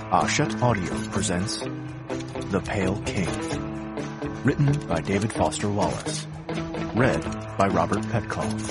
Ashet Audio presents The Pale King. Written by David Foster Wallace. Read by Robert Petkoff.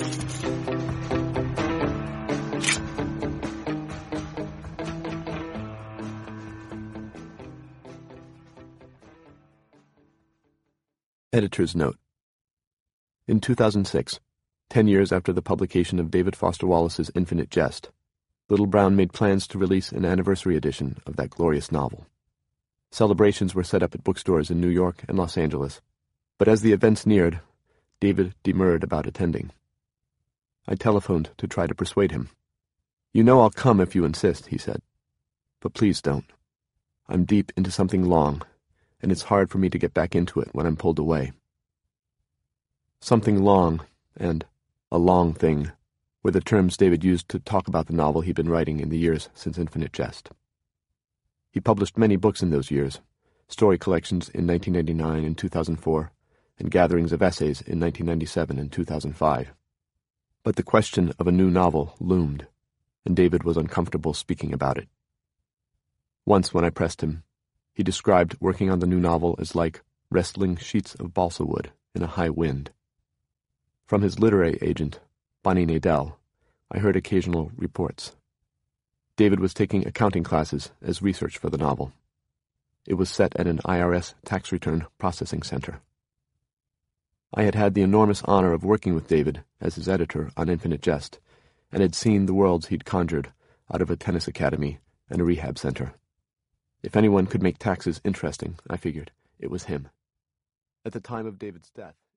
Editor's note. In 2006, 10 years after the publication of David Foster Wallace's Infinite Jest, Little Brown made plans to release an anniversary edition of that glorious novel. Celebrations were set up at bookstores in New York and Los Angeles, but as the events neared, David demurred about attending. I telephoned to try to persuade him. "You know I'll come if you insist," he said. "But please don't. I'm deep into something long, and it's hard for me to get back into it when I'm pulled away." Something long and a long thing were the terms David used to talk about the novel he'd been writing in the years since Infinite Jest. He published many books in those years, story collections in 1999 and 2004, and gatherings of essays in 1997 and 2005. But the question of a new novel loomed, and David was uncomfortable speaking about it. Once when I pressed him, he described working on the new novel as like wrestling sheets of balsa wood in a high wind. From his literary agent, Bonnie Nadell, I heard occasional reports. David was taking accounting classes as research for the novel. It was set at an IRS tax return processing center. I had had the enormous honor of working with David as his editor on Infinite Jest, and had seen the worlds he'd conjured out of a tennis academy and a rehab center. If anyone could make taxes interesting, I figured, it was him. At the time of David's death,